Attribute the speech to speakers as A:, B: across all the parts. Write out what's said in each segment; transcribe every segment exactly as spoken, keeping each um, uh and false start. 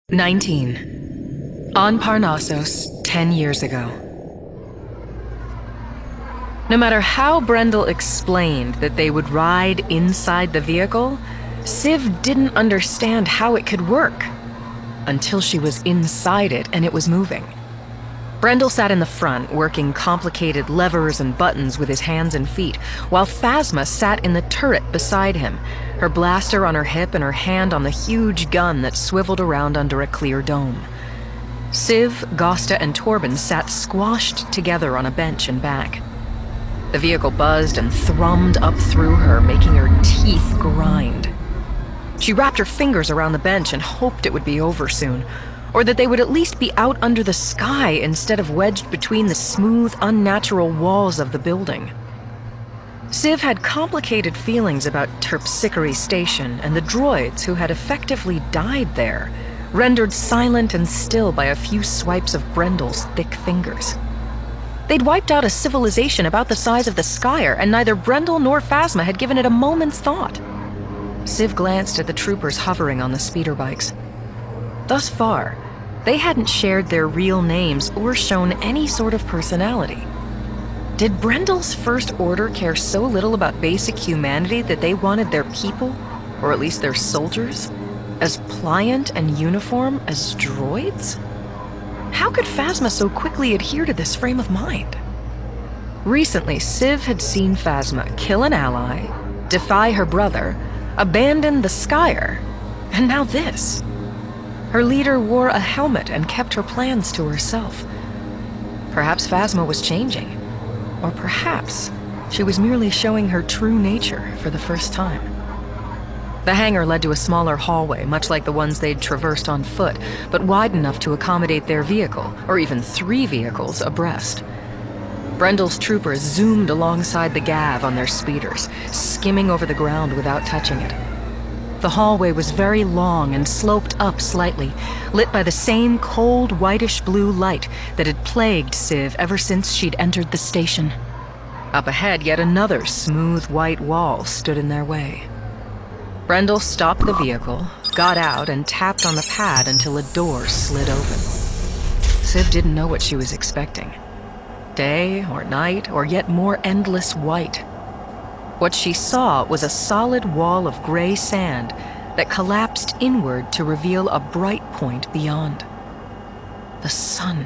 A: nineteen. On Parnassos, ten years ago. No matter how Brendel explained that they would ride inside the vehicle, Civ didn't understand how it could work. Until she was inside it and it was moving. Brendel sat in the front, working complicated levers and buttons with his hands and feet, while Phasma sat in the turret beside him, her blaster on her hip and her hand on the huge gun that swiveled around under a clear dome. Civ, Gosta, and Torben sat squashed together on a bench and back. The vehicle buzzed and thrummed up through her, making her teeth grind. She wrapped her fingers around the bench and hoped it would be over soon, or that they would at least be out under the sky instead of wedged between the smooth, unnatural walls of the building. Civ had complicated feelings about Terpsichore Station and the droids who had effectively died there, rendered silent and still by a few swipes of Brendel's thick fingers. They'd wiped out a civilization about the size of the Skyer, and neither Brendel nor Phasma had given it a moment's thought. Civ glanced at the troopers hovering on the speeder bikes. Thus far, they hadn't shared their real names or shown any sort of personality. Did Brendel's First Order care so little about basic humanity that they wanted their people, or at least their soldiers, as pliant and uniform as droids? How could Phasma so quickly adhere to this frame of mind? Recently, Civ had seen Phasma kill an ally, defy her brother, abandon the Skyer, and now this. Her leader wore a helmet and kept her plans to herself. Perhaps Phasma was changing, or perhaps she was merely showing her true nature for the first time. The hangar led to a smaller hallway, much like the ones they'd traversed on foot, but wide enough to accommodate their vehicle, or even three vehicles abreast. Brendel's troopers zoomed alongside the Gav on their speeders, skimming over the ground without touching it. The hallway was very long and sloped up slightly, lit by the same cold whitish-blue light that had plagued Civ ever since she'd entered the station. Up ahead, yet another smooth white wall stood in their way. Brendel stopped the vehicle, got out, and tapped on the pad until a door slid open. Civ didn't know what she was expecting. Day or night, or yet more endless white. What she saw was a solid wall of gray sand that collapsed inward to reveal a bright point beyond. The sun.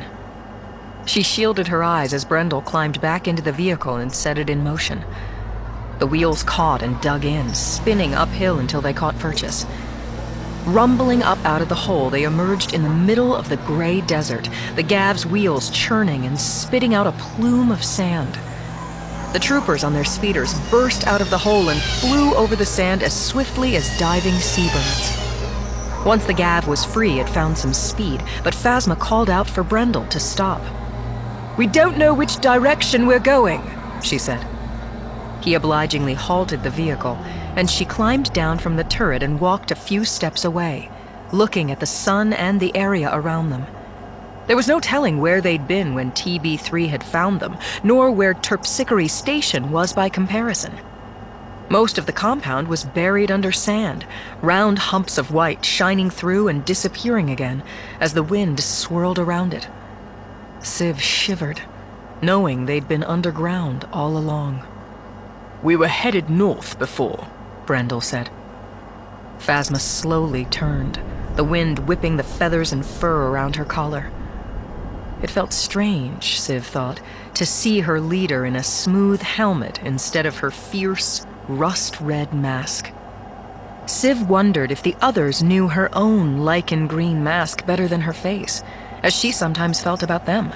A: She shielded her eyes as Brendel climbed back into the vehicle and set it in motion. The wheels caught and dug in, spinning uphill until they caught purchase. Rumbling up out of the hole, they emerged in the middle of the gray desert, the Gav's wheels churning and spitting out a plume of sand. The troopers on their speeders burst out of the hole and flew over the sand as swiftly as diving seabirds. Once the Gav was free, it found some speed, but Phasma called out for Brendel to stop. "We don't know which direction we're going," she said. He obligingly halted the vehicle, and she climbed down from the turret and walked a few steps away, looking at the sun and the area around them. There was no telling where they'd been when T B three had found them, nor where Terpsichore Station was by comparison. Most of the compound was buried under sand, round humps of white shining through and disappearing again as the wind swirled around it. Civ shivered, knowing they'd been underground all along. "We were headed north before," Brendel said. Phasma slowly turned, the wind whipping the feathers and fur around her collar. It felt strange, Civ thought, to see her leader in a smooth helmet instead of her fierce, rust-red mask. Civ wondered if the others knew her own lichen green mask better than her face, as she sometimes felt about them.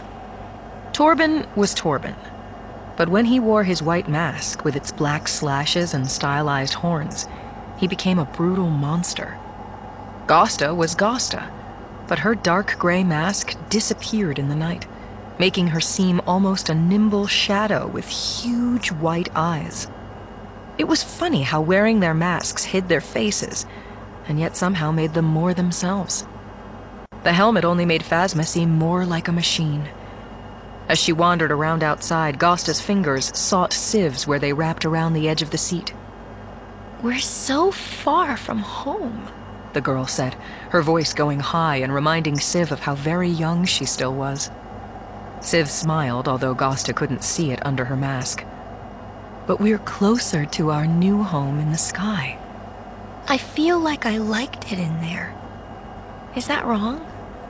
A: Torben was Torben, but when he wore his white mask with its black slashes and stylized horns, he became a brutal monster. Gosta was Gosta, but her dark gray mask disappeared in the night, making her seem almost a nimble shadow with huge white eyes. It was funny how wearing their masks hid their faces, and yet somehow made them more themselves. The helmet only made Phasma seem more like a machine. As she wandered around outside, Gosta's fingers sought Civ's where they wrapped around the edge of the seat. "We're so far from home," the girl said, her voice going high and reminding Civ of how very young she still was. Civ smiled, although Gosta couldn't see it under her mask. But we're closer to our new home in the sky.
B: I feel like I liked it in there. Is that wrong?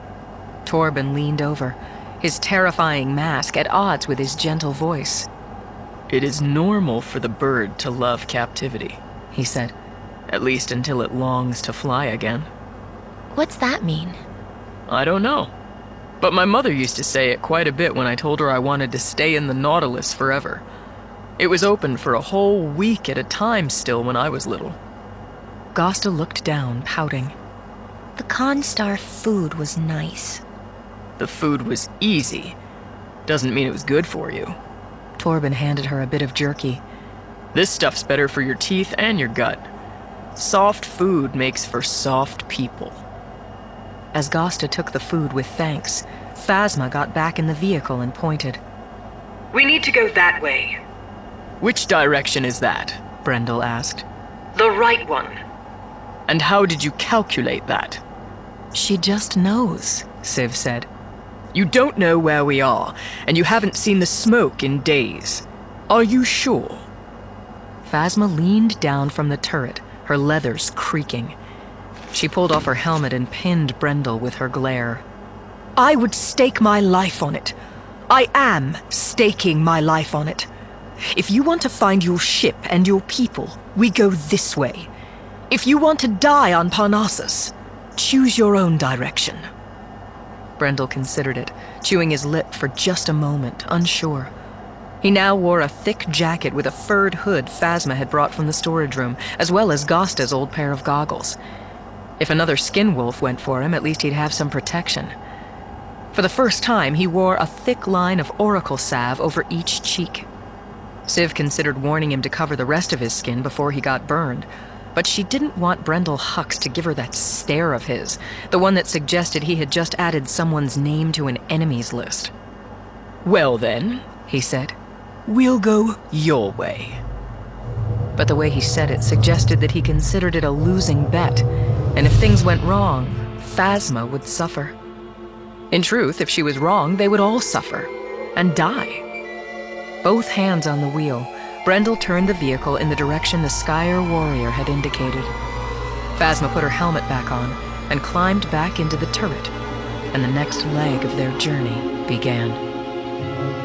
A: Torben leaned over, his terrifying mask at odds with his gentle voice.
C: It is normal for the bird to love captivity, he said, at least until it longs to fly again.
B: What's that mean?
C: I don't know. But my mother used to say it quite a bit when I told her I wanted to stay in the Nautilus forever. It was open for a whole week at a time still when I was little.
A: Gosta looked down, pouting.
B: The Constar food was nice.
C: The food was easy. Doesn't mean it was good for you.
A: Torben handed her a bit of jerky.
C: This stuff's better for your teeth and your gut. Soft food makes for soft people.
A: As Gosta took the food with thanks, Phasma got back in the vehicle and pointed.
D: We need to go that way.
C: Which direction is that?
A: Brendel asked.
D: The right one.
C: And how did you calculate that?
A: She just knows, Civ said.
C: You don't know where we are, and you haven't seen the smoke in days. Are you sure?
A: Phasma leaned down from the turret, her leathers creaking. She pulled off her helmet and pinned Brendel with her glare. I would stake my life on it. I am staking my life on it. If you want to find your ship and your people, we go this way. If you want to die on Parnassus, choose your own direction. Brendel considered it, chewing his lip for just a moment, unsure. He now wore a thick jacket with a furred hood Phasma had brought from the storage room, as well as Gosta's old pair of goggles. If another skin wolf went for him, at least he'd have some protection. For the first time, he wore a thick line of oracle salve over each cheek. Civ considered warning him to cover the rest of his skin before he got burned, but she didn't want Brendel Hux to give her that stare of his, the one that suggested he had just added someone's name to an enemies list.
C: Well then, he said, we'll go your way.
A: But the way he said it suggested that he considered it a losing bet, and if things went wrong, Phasma would suffer. In truth, if she was wrong, they would all suffer, and die. Both hands on the wheel, Brendel turned the vehicle in the direction the Skyer warrior had indicated. Phasma put her helmet back on and climbed back into the turret, and the next leg of their journey began.